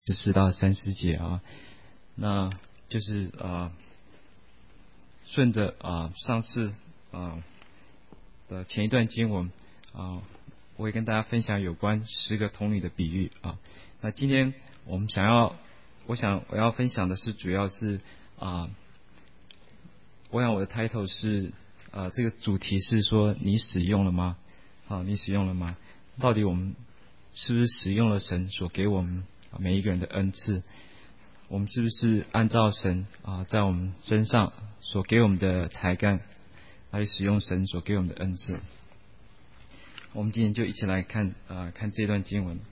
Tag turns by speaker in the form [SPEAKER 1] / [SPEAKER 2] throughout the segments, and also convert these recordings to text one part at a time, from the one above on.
[SPEAKER 1] 14到30节啊，那就是顺着上次的前一段经文我会跟大家分享有关10个童女的比喻啊。那今天我要分享的是主要是我想我的 title 是这个主题是说你使用了吗？你使用了吗？到底我们是不是使用了神所给我们每一个人的恩赐？我们是不是按照神在我们身上所给我们的才干来使用神所给我们的恩赐？我们今天就一起来看这段经文。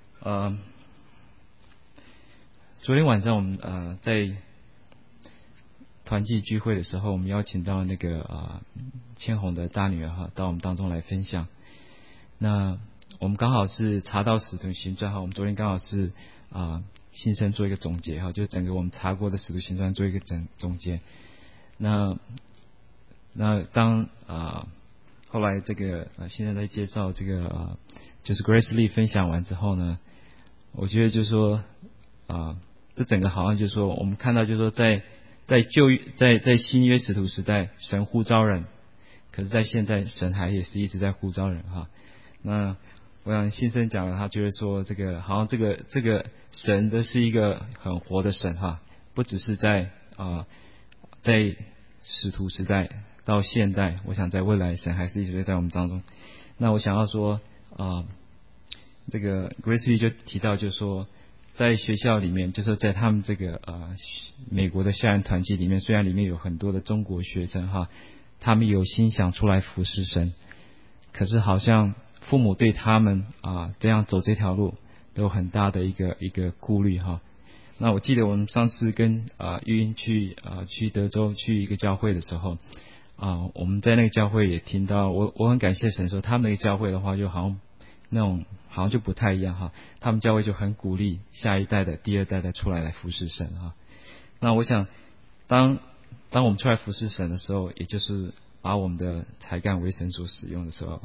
[SPEAKER 1] 昨天晚上我们在团契聚会的时候，我们邀请到那个千红的大女儿到我们当中来分享。那我们刚好是查到使徒行传我们昨天刚好是新生做一个总结就整个我们查过的使徒行传做一个总结。那当后来这个新生在介绍这个就是 Grace Lee 分享完之后呢，我觉得就是说这整个好像就是说我们看到就是说在新约使徒时代神呼召人，可是在现在神还也是一直在呼召人那我想新生讲了，他觉得说这个好像这个神的是一个很活的神不只是在使徒时代到现代，我想在未来神还是一直在我们当中。那我想要说这个 Grace Lee 就提到就是说在学校里面，就是在他们这个美国的校园团契里面，虽然里面有很多的中国学生他们有心想出来服侍神，可是好像父母对他们这样走这条路都有很大的一个顾虑那我记得我们上次跟玉英去德州去一个教会的时候我们在那个教会也听到，我很感谢神说他们那个教会的话就好像那种好像就不太一样他们教会就很鼓励下一代的第二代的出来服侍神那我想当我们出来服侍神的时候，也就是把我们的才干为神所使用的时候。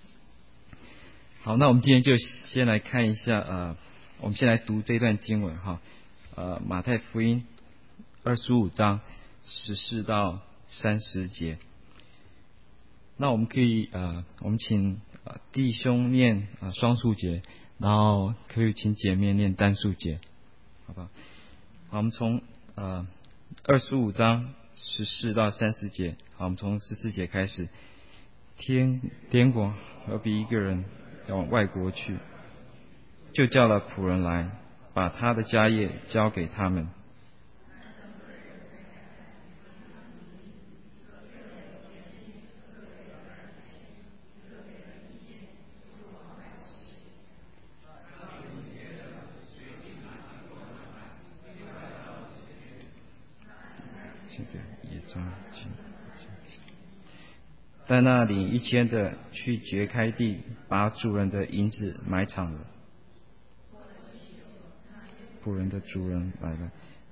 [SPEAKER 1] 好，那我们今天就先来看一下我们先来读这段经文马太福音25章14到30节。那我们可以我们请弟兄念双数节，然后可以请姐妹念单数节，好不好？好，我们从25章14到30节。好，我们从14节开始。天国何必一个人要往外国去，就叫了仆人来，把他的家业交给他们。在那里1000的去掘开地，把主人的银子埋藏了。仆人的主人来了，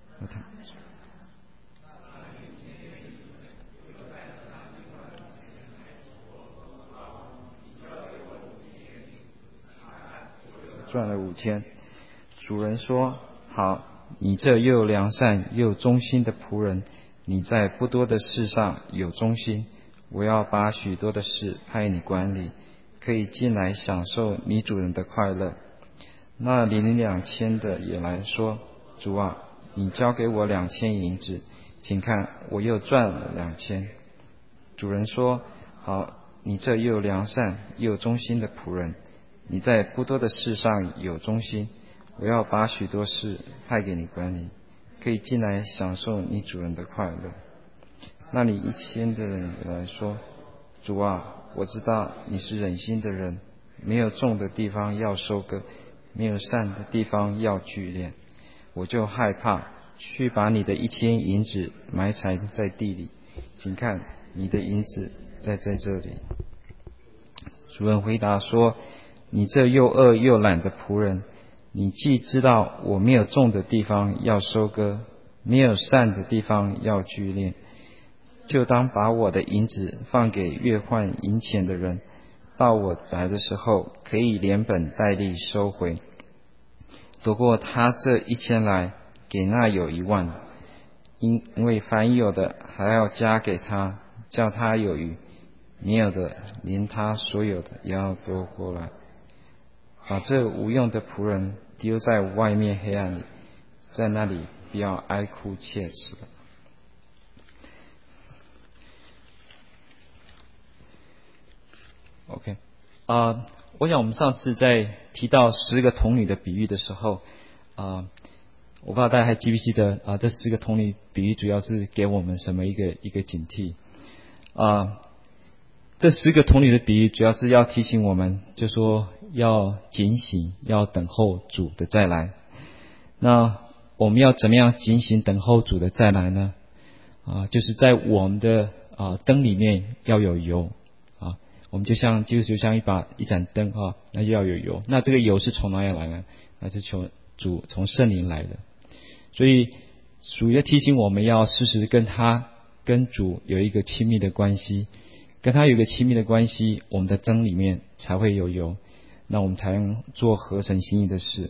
[SPEAKER 1] 赚了5000。主人说：好，你这又良善又忠心的仆人，你在不多的事上有忠心，我要把许多的事派你管理，可以进来享受你主人的快乐。那领2000的也来说：主啊，你交给我2000银子，请看我又赚了2000。主人说：好，你这又良善又忠心的仆人，你在不多的事上有忠心，我要把许多事派给你管理，可以进来享受你主人的快乐。那里1000的人也来说：主啊，我知道你是忍心的人，没有种的地方要收割，没有善的地方要聚敛，我就害怕，去把你的1000银子埋藏在地里，请看你的银子在这里。主人回答说：你这又恶又懒的仆人，你既知道我没有种的地方要收割，没有善的地方要聚敛，就当把我的银子放给越换银钱的人，到我来的时候可以连本带利收回。 夺过他这1000来，给那有10000。因为凡有的还要加给他，叫他有余；没有的，连他所有的也要夺过来。把这无用的仆人丢在外面黑暗里，在那里不要哀哭切齿了。OK， 我想我们上次在提到10个童女的比喻的时候，我不知道大家还记不记得这10个童女比喻主要是给我们什么一个警惕？这10个童女的比喻主要是要提醒我们，就说要警醒，要等候主的再来。那我们要怎么样警醒等候主的再来呢？就是在我们的灯里面要有油啊，我们就像一盏灯那就要有油。那这个油是从哪里来呢？那是从圣灵来的。所以主要提醒我们要时时跟主有一个亲密的关系，跟他有一个亲密的关系，我们的灯里面才会有油，那我们才能做合神心意的事。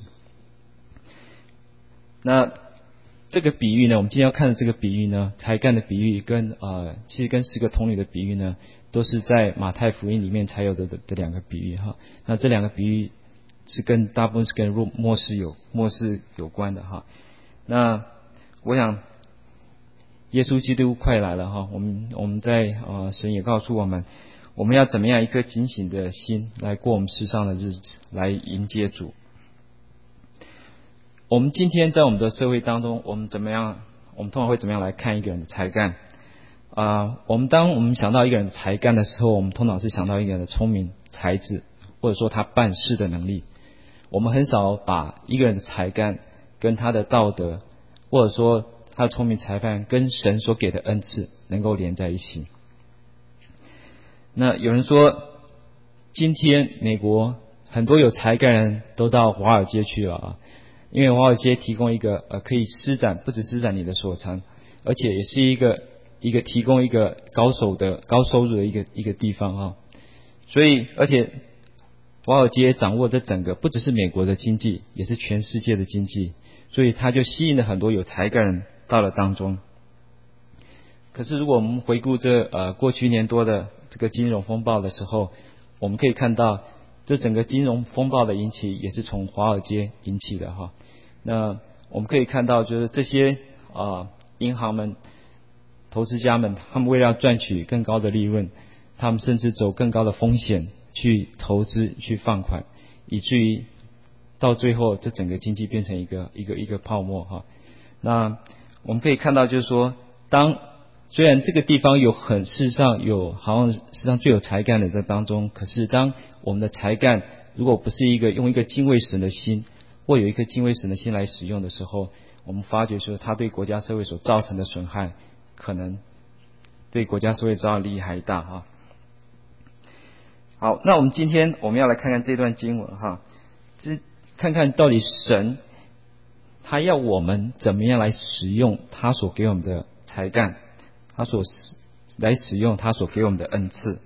[SPEAKER 1] 那这个比喻呢，我们今天要看的这个比喻呢，才干的比喻其实跟10个童女的比喻呢，都是在马太福音里面才有的2个比喻哈。那这2个比喻是大部分是跟末世有关的哈。那我想耶稣基督快来了哈，我们在神也告诉我们要怎么样一颗警醒的心来过我们世上的日子，来迎接主。我们今天在我们的社会当中，我们通常会怎么样来看一个人的才干？当我们想到一个人的才干的时候，我们通常是想到一个人的聪明才智，或者说他办事的能力。我们很少把一个人的才干跟他的道德，或者说他的聪明才干跟神所给的恩赐能够连在一起。那有人说，今天美国很多有才干人都到华尔街去了因为华尔街提供一个可以不只施展你的所长，而且也是一个提供一个高收入的一个地方所以而且华尔街掌握这整个不只是美国的经济，也是全世界的经济，所以他就吸引了很多有才干人到了当中。可是如果我们回顾过去1年多的这个金融风暴的时候，我们可以看到这整个金融风暴的引起也是从华尔街引起的那我们可以看到就是这些银行们、投资家们，他们为了要赚取更高的利润，他们甚至走更高的风险去投资、去放款，以至于到最后这整个经济变成一个泡沫那我们可以看到就是说，虽然这个地方事实上最有才干的在当中，可是当我们的才干如果不是用一个敬畏神的心，或有一颗敬畏神的心来使用的时候，我们发觉说它对国家社会所造成的损害，可能对国家社会造成的利益还大好，那我们今天要来看看这段经文看看到底神他要我们怎么样来使用他所给我们的才干，来使用他所给我们的恩赐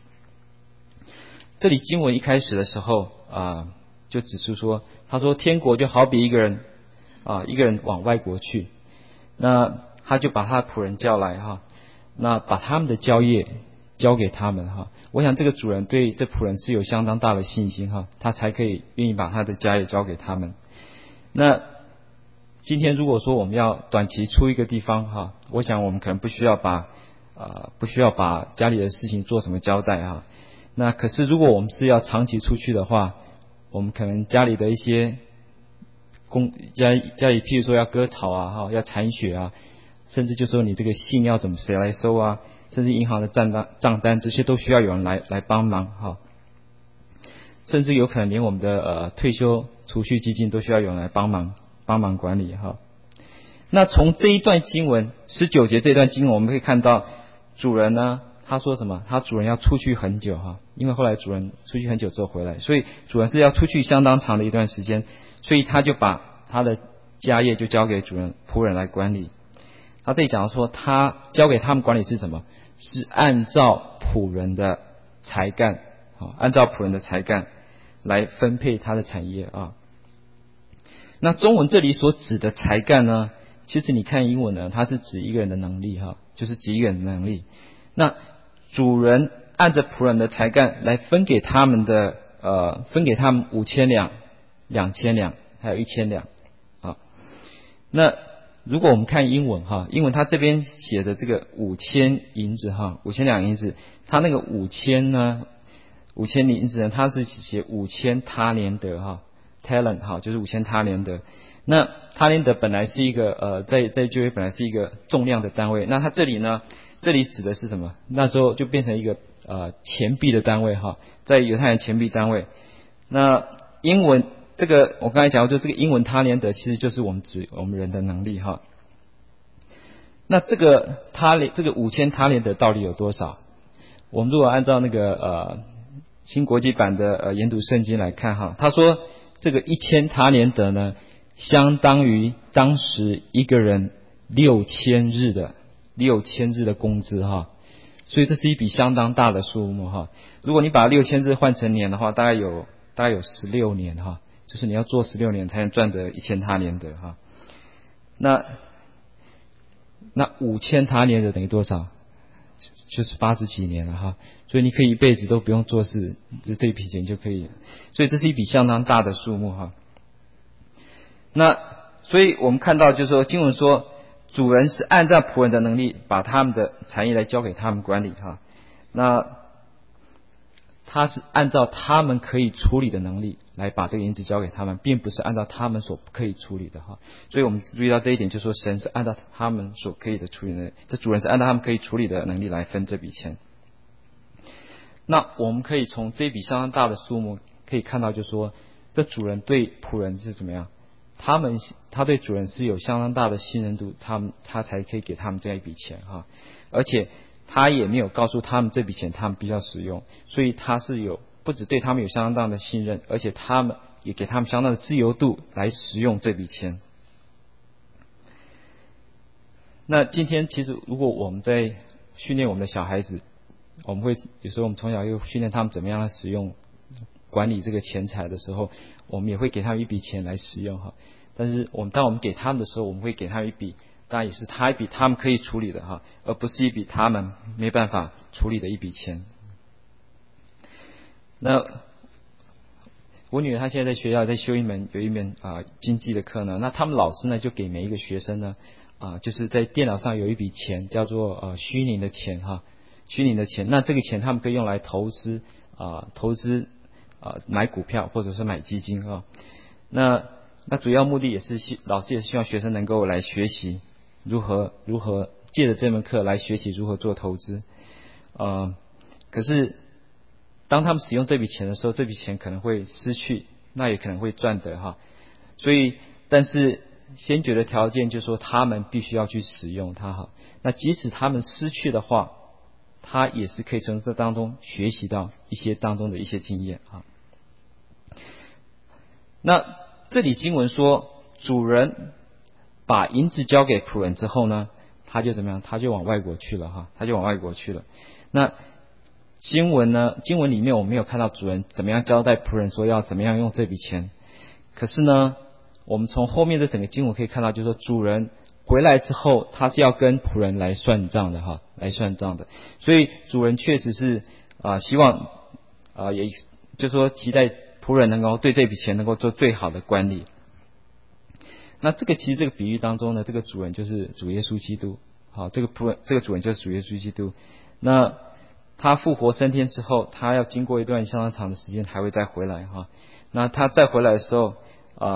[SPEAKER 1] 这里经文一开始的时候就指出说，他说天国就好比一个人往外国去，那他就把他的仆人叫来那把他们的交业交给他们我想这个主人对这仆人是有相当大的信心他才可以愿意把他的家业交给他们。那今天如果说我们要短期出一个地方我想我们可能不需要把家里的事情做什么交代那可是如果我们是要长期出去的话，我们可能家里的一些家里譬如说要割草要铲雪甚至就说你这个信要谁来收甚至银行的账单这些都需要有人来帮忙甚至有可能连我们的退休储蓄基金都需要有人来帮忙管理那从这一段经文19节这段经文，我们可以看到主人呢他说什么？他主人要出去很久因为后来主人出去很久之后回来，所以主人是要出去相当长的一段时间，所以他就把他的家业就交给仆人来管理。他这里讲说他交给他们管理是什么？是按照仆人的才干来分配他的产业那中文这里所指的才干呢，其实你看英文呢，它是指一个人的能力哈，就是指一个人的能力。那主人按着仆人的才干来分给他们5000两、2000两，还有1000两啊。那如果我们看英文哈，英文它这边写的这个5000银子哈，5000两银子，它那个5000呢，5000银子呢，它是写5000他连德哈 ，talent 哈，就是5000他连德。那他连德本来是一个在旧约本来是一个重量的单位，那它这里呢，这里指的是什么？那时候就变成一个钱币的单位哈，在犹太人钱币单位。那英文这个我刚才讲过，就这个英文他连德其实就是我们指我们人的能力哈。那这个5000他连德到底有多少？我们如果按照那个新国际版的研读圣经来看哈，他说这个1000他连德呢，相当于当时一个人6000日的工资哈，所以这是一笔相当大的数目哈。如果你把6000日换成年的话，大概有16年哈，就是你要做16年才能赚得1000他连德哈。那5000他连德等于多少？就是80几年了哈，所以你可以一辈子都不用做事，这一笔钱就可以了。所以这是一笔相当大的数目哈。那所以我们看到就是说，经文说主人是按照仆人的能力把他们的产业来交给他们管理哈。那他是按照他们可以处理的能力来把这个银子交给他们，并不是按照他们所不可以处理的哈。所以我们注意到这一点，就是说神是按照他们所可以的处理的，这主人是按照他们可以处理的能力来分这笔钱。那我们可以从这笔相当大的数目可以看到，就是说这主人对仆人是怎么样，他对主人是有相当大的信任度，他才可以给他们这样一笔钱哈。而且他也没有告诉他们这笔钱他们必须要使用，所以他是不只对他们有相当大的信任，而且他们也给他们相当的自由度来使用这笔钱。那今天其实如果我们在训练我们的小孩子，我们会有时候我们从小又训练他们怎么样来使用管理这个钱财的时候，我们也会给他们一笔钱来使用哈。但是当我们给他们的时候，我们会给他们一笔，当然也是一笔他们可以处理的哈，而不是一笔他们没办法处理的一笔钱。那我女儿她现在在学校在修有一门经济的课呢，那他们老师呢就给每一个学生呢就是在电脑上有一笔钱叫做虚拟的钱哈，虚拟的钱，那这个钱他们可以用来投资买股票或者是买基金啊。那主要目的也是老师也希望学生能够来学习如何借着这门课来学习如何做投资。可是当他们使用这笔钱的时候，这笔钱可能会失去，那也可能会赚得哈。所以但是先决的条件就是说他们必须要去使用它哈。那即使他们失去的话，他也是可以从这当中学习到一些当中的一些经验啊。那这里经文说，主人把银子交给仆人之后呢，他就怎么样？他就往外国去了哈，他就往外国去了。那经文里面我没有看到主人怎么样交代仆人说要怎么样用这笔钱。可是呢，我们从后面的整个经文可以看到，就是说主人回来之后，他是要跟仆人来算账的哈，来算账的。所以主人确实是希望也就是说期待仆人能够对这笔钱能够做最好的管理。那其实这个比喻当中呢，这个主人就是主耶稣基督。好，这个主人就是主耶稣基督。那他复活升天之后，他要经过一段相当长的时间才会再回来哈。那他再回来的时候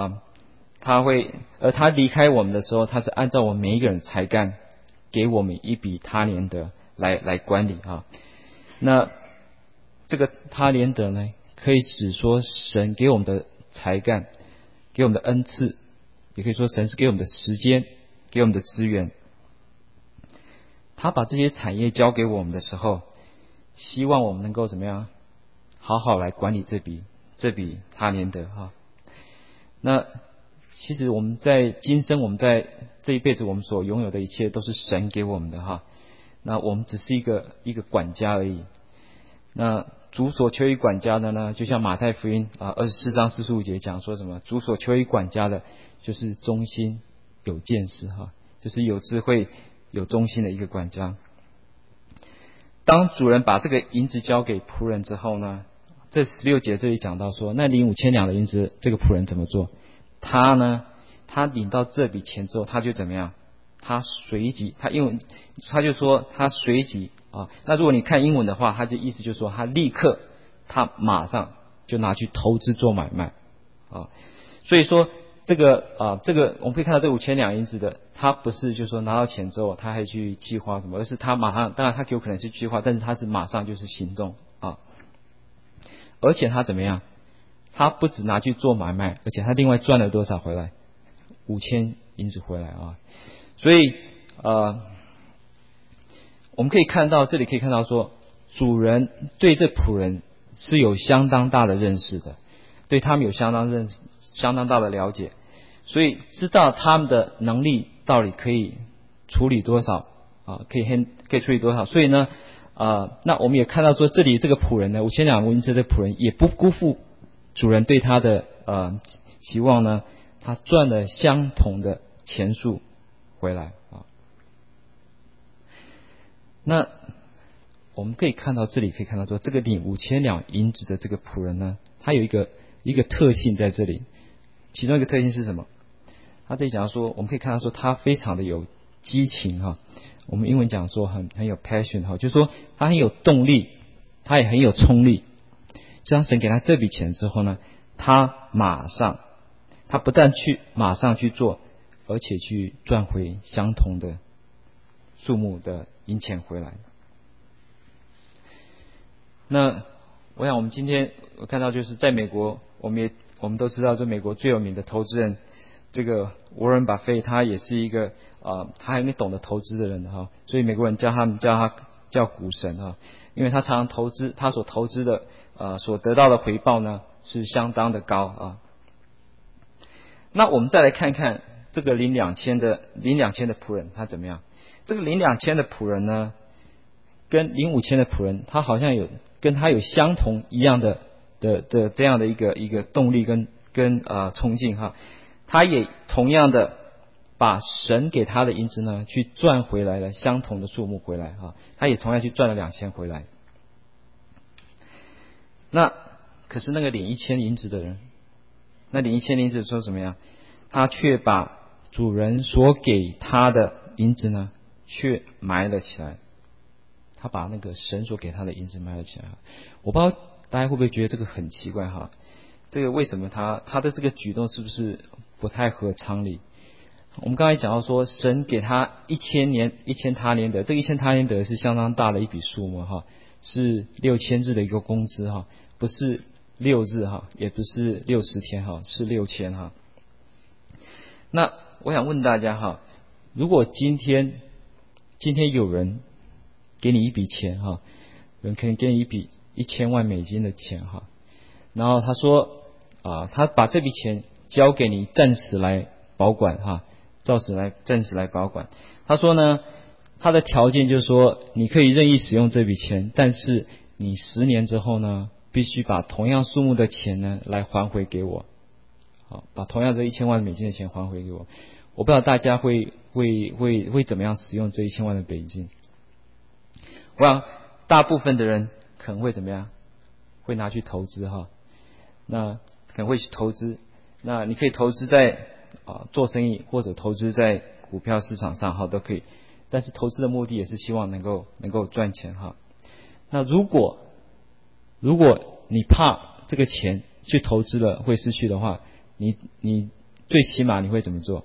[SPEAKER 1] 他离开我们的时候，他是按照我们每一个人才干给我们一笔他连德来管理哈。那这个他连德呢，可以指说神给我们的才干，给我们的恩赐，也可以说神是给我们的时间，给我们的资源。他把这些产业交给我们的时候，希望我们能够怎么样好好来管理这笔他连德哈。那其实我们在今生，我们在这一辈子，我们所拥有的一切都是神给我们的哈。那我们只是一个管家而已。那主所求于管家的呢，就像马太福音24章45节讲说什么，主所求于管家的就是忠心有见识就是有智慧有忠心的一个管家。当主人把这个银子交给仆人之后呢，这16节这里讲到说，那领5000两的银子，这个仆人怎么做？他领到这笔钱之后，他就怎么样？他随即，他就说他随即那如果你看英文的话，他的意思就是说他立刻，他马上就拿去投资做买卖所以说这个我们可以看到这5000两银子的，他不是就是说拿到钱之后他还去计划什么，而是他马上，当然他有可能是计划，但是他是马上就是行动而且他怎么样？他不只拿去做买卖，而且他另外赚了多少回来？5000银子回来所以我们可以看到，这里可以看到说，主人对这仆人是有相当大的认识的，对他们有相当大的了解，所以知道他们的能力到底可以处理多少可以处理多少。所以呢那我们也看到说，这里这个仆人呢，5000两银子的仆人也不辜负主人对他的期望呢，他赚了相同的钱数回来那我们可以看到，这里可以看到说，这个领5000两银子的这个仆人呢，他有一个特性在这里，其中一个特性是什么？他这里讲说，我们可以看到说，他非常的有激情我们英文讲说很有 passion就是说他很有动力，他也很有冲力。就当神给他这笔钱之后呢，他不但马上去做，而且去赚回相同的数目的银钱回来。那我想我们今天看到，就是在美国，我们都知道，这美国最有名的投资人，这个沃伦巴菲特，他也是一个他很懂得投资的人所以美国人叫他股神因为他常常投资，他所投资的所得到的回报呢是相当的高那我们再来看看这个领2000的仆人他怎么样？这个领2000的仆人呢，跟领5000的仆人，他好像跟他有相同一样的这样的一个动力跟冲劲他也同样的把神给他的银子呢去赚回来了相同的数目回来他也同样去赚了2000回来。那可是那个领1000银子的人，那领1000银子的时候怎么样？他却把主人所给他的银子呢却埋了起来，他把那个神所给他的银子埋了起来。我不知道大家会不会觉得这个很奇怪这个为什么他的这个举动是不是不太合常理？我们刚才讲到说，神给他1000他连得，这个1000他连得是相当大的一笔数目是6000日的一个工资不是6日也不是60天是6000那我想问大家如果今天有人给你一笔钱有人可能给你一笔1000万美金的钱然后他说他把这笔钱交给你暂时来保管暂时来保管。他说呢，他的条件就是说，你可以任意使用这笔钱，但是你10年之后呢，必须把同样数目的钱呢来还回给我。把同样这1000万美金的钱还回给我。我不知道大家会怎么样使用这1000万的美金。我想大部分的人可能会怎么样？会拿去投资那可能会去投资。那你可以投资在做生意，或者投资在股票市场上都可以。但是投资的目的也是希望能够赚钱那如果你怕这个钱去投资了会失去的话，你最起码你会怎么做？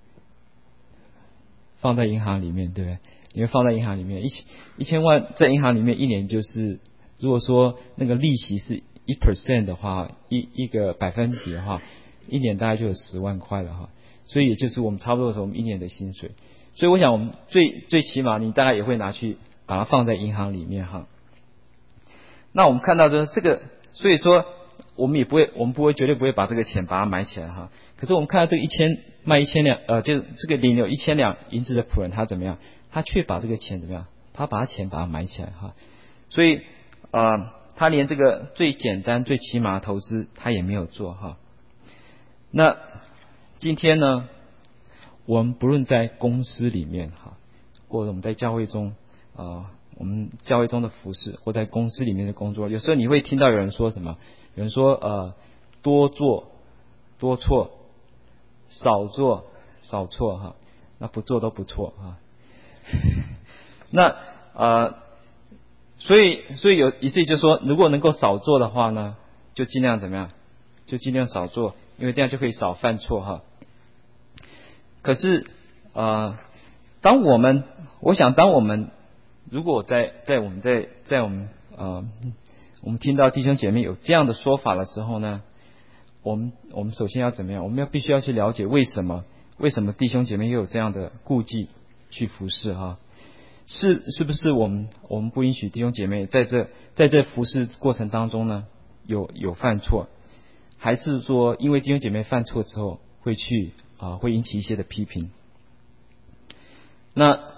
[SPEAKER 1] 放在银行里面，对不对？你会放在银行里面，1000万在银行里面，一年就是，如果说那个利息是1% 的话，一个百分比的话，一年大概就有10万块了所以也就是我们差不多是我们一年的薪水。所以我想我们最起码你大概也会拿去把它放在银行里面那我们看到这个，所以说我们绝对不会把这个钱把它埋起来可是我们看到这个卖1000两就这个领有1000两银子的仆人，他怎么样？他却把这个钱怎么样？他把钱把它埋起来所以他连这个最简单最起码的投资他也没有做哈。那今天呢，我们不论在公司里面哈，或者我们在教会中我们教会中的服事，或在公司里面的工作，有时候你会听到有人说什么，有人说多做多错，少做少错哈，那不做都不错啊。那所以有以至于就说，如果能够少做的话呢，就尽量怎么样？就尽量少做，因为这样就可以少犯错哈。可是当我们如果我们听到弟兄姐妹有这样的说法的时候呢，我们首先要怎么样？我们必须要去了解为什么弟兄姐妹又有这样的顾忌去服侍哈？是不是我们不允许弟兄姐妹在这服侍过程当中呢有犯错，还是说因为弟兄姐妹犯错之后会引起一些的批评？那